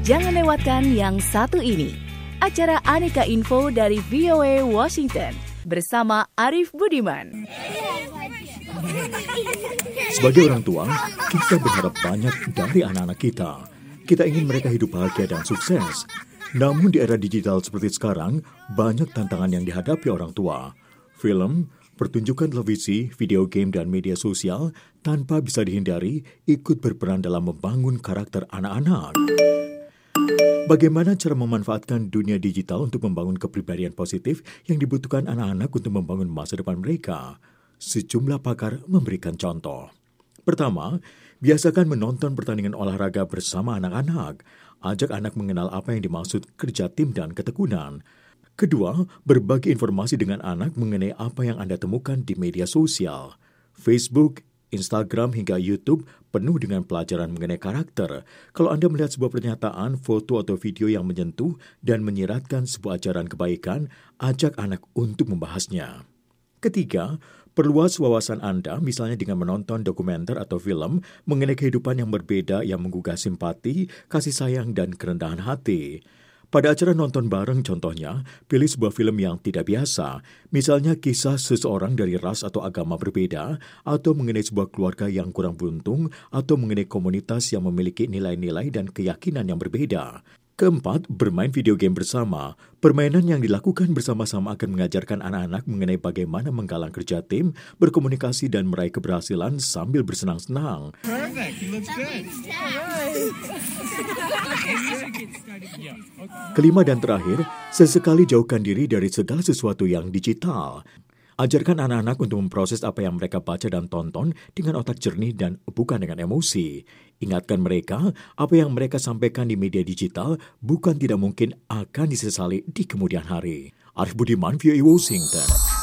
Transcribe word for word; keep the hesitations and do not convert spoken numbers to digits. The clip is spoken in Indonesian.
Jangan lewatkan yang satu ini. Acara Aneka Info dari V O A Washington bersama Arif Budiman. Sebagai orang tua, kita berharap banyak dari anak-anak kita. Kita ingin mereka hidup bahagia dan sukses. Namun di era digital seperti sekarang, banyak tantangan yang dihadapi orang tua. Film, pertunjukan televisi, video game, dan media sosial tanpa bisa dihindari ikut berperan dalam membangun karakter anak-anak. Bagaimana cara memanfaatkan dunia digital untuk membangun kepribadian positif yang dibutuhkan anak-anak untuk membangun masa depan mereka? Sejumlah pakar memberikan contoh. Pertama, biasakan menonton pertandingan olahraga bersama anak-anak. Ajak anak mengenal apa yang dimaksud kerja tim dan ketekunan. Kedua, berbagi informasi dengan anak mengenai apa yang Anda temukan di media sosial. Facebook, Instagram hingga YouTube penuh dengan pelajaran mengenai karakter. Kalau Anda melihat sebuah pernyataan, foto atau video yang menyentuh dan menyiratkan sebuah ajaran kebaikan, ajak anak untuk membahasnya. Ketiga, perluas wawasan Anda misalnya dengan menonton dokumenter atau film mengenai kehidupan yang berbeda yang menggugah simpati, kasih sayang, dan kerendahan hati. Pada acara nonton bareng contohnya, pilih sebuah film yang tidak biasa, misalnya kisah seseorang dari ras atau agama berbeda, atau mengenai sebuah keluarga yang kurang beruntung, atau mengenai komunitas yang memiliki nilai-nilai dan keyakinan yang berbeda. Keempat, bermain video game bersama. Permainan yang dilakukan bersama-sama akan mengajarkan anak-anak mengenai bagaimana menggalang kerja tim, berkomunikasi, dan meraih keberhasilan sambil bersenang-senang. Perfect. He looks good. Kelima dan terakhir, sesekali jauhkan diri dari segala sesuatu yang digital. Ajarkan anak-anak untuk memproses apa yang mereka baca dan tonton dengan otak jernih dan bukan dengan emosi. Ingatkan mereka, apa yang mereka sampaikan di media digital bukan tidak mungkin akan disesali di kemudian hari. Arif Budiman, V O A Washington.